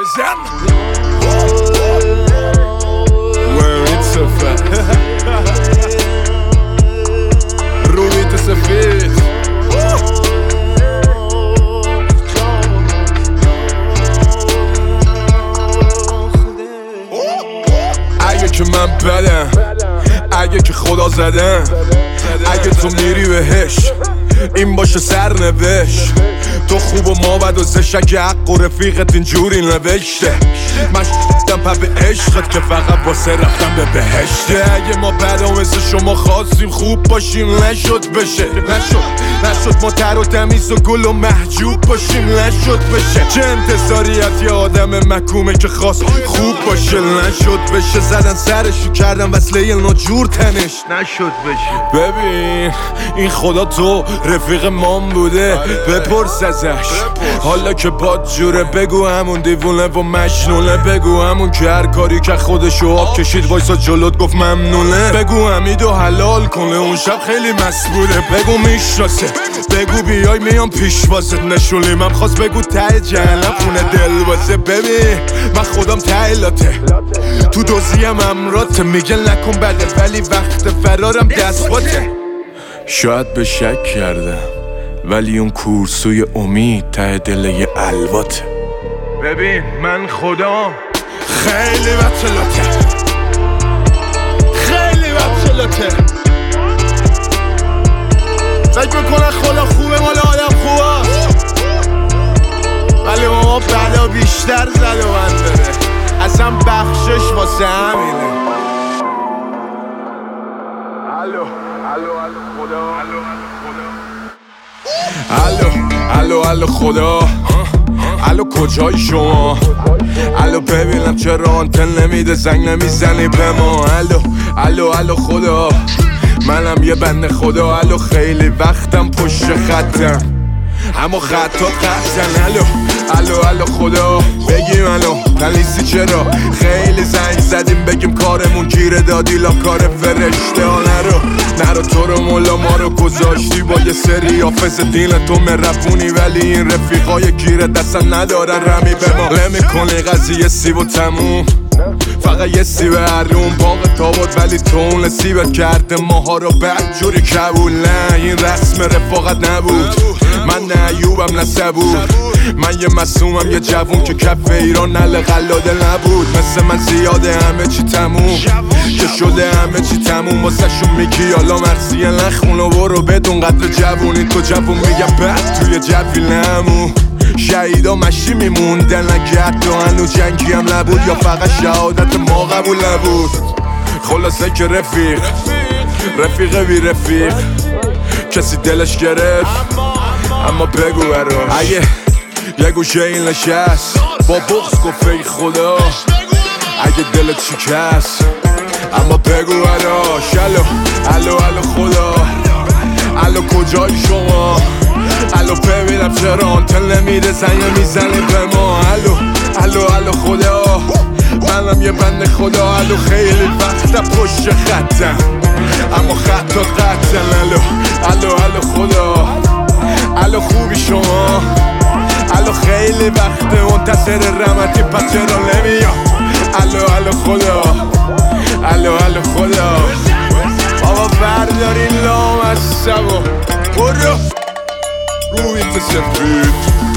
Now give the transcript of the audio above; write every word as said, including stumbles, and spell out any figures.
بزن وین سفر رویت سفید اگه که من بدم، اگه که خدا زدم، اگه تو میری بهش این باشه سرنوشت. تو خوب و ما بد و زشک حق و رفیقت اینجوری نوشته. من شدم پا به عشقت که فقط واسه رفتم به بهشته. اگه ما بدا مثل شما خواستیم خوب باشیم نشد بشه، نشد نشد ما تر و تمیز و گل و محجوب باشیم نشد بشه. چه انتظاری از یه آدم مکومه که خواست خوب باشه نشد بشه. زدن سرشو کردن وصله ناجور تنش نشد بشه. ببین این خدا تو رفیق مام بوده بپرس ازش حالا که باد جوره. بگو همون دیوونه و مجنونه، بگو همون که هر کاری که خودشو آب کشید وایسا جلوت گفت ممنونه. بگو حمیدو حلال کنه اون شب خیلی مست بوده. بگو میشناسه، بگو بیای میام پیش واسه نشونی. من خواست بگو ته جهنم خونه دل واسه. ببین من خودم ته لاته تو دوزیم امراته. میگه نکن بده ولی وقت فرارم دست باته. شاید به شک کردم ولی اون کورسوی امید ته دل یه الواته. ببین من خودم خیلی بچلاته، خیلی بچلاته. فکر بکنن خدا خوبه مال آدم خوبه ولی ما بلا بیشتر زد و من داره. اصلا بخشش واسه همینه. الو الو الو خدا الو الو الو خدا الو کجای شما؟ الو ببینم چرا آنتن نمیده زنگ نمیزنی به ما؟ الو الو الو خدا منم یه بنده خدا. الو خیلی وقتم پشت خطم اما خطا قطعن. الو الو الو خدا بگیم الو پلیسی چرا خیلی زنگ زدیم بگیم کارمون گیره دادی لا کار فرشته ها. نرو نرو تو رو مولا ما رو گذاشتی با یه سری حافظ دین تو مرفونی ولی این رفیقای گیره دستن ندارن رمی به ما. نمی کنی قضیه سیب و تموم فقط یه سیب هرون باقی تا بود ولی تو اون سیبت کرده ماها رو بدجوری کبول. نه این رسم رفاقت نبود. من نه ایوبم نه صبور. من یه مسومم یه جوون که کف ایران نل قلاده نبود. مثل من زیاده همه چی تموم که شده همه چی تموم. واسه شون میگی حالا مرسیه نخون و برو بدون قدر جوونی. تو جوون میگم بعد توی جوی نمون. شهیدا مشی میموندن نگرد و هنو جنگی هم نبود یا فقط شهادت ما قبول نبود. خلاصه که رفیق رفیق بی رفیق کسی دلش گرفت اما بگو برا. اگه یه گوشه این نشست با بغض گفت ای خدا اگه دلت شکست اما بگو برا. الو الو الو خدا الو کجای شما؟ الو ببینم چرا آنتن نمیده زنگ میزنی به ما؟ الو الو الو خدا منم یه بنده خدا. الو خیلی وقتا پشت خطم اما خطا قطعن. الو الو الو خدا الو خوبی شما؟ الو خیلی وقته منتظر رحمتی پس چرا نمیام؟ الو الو خدا الو الو خدا بابا برداری لام از سبا برو روی سفید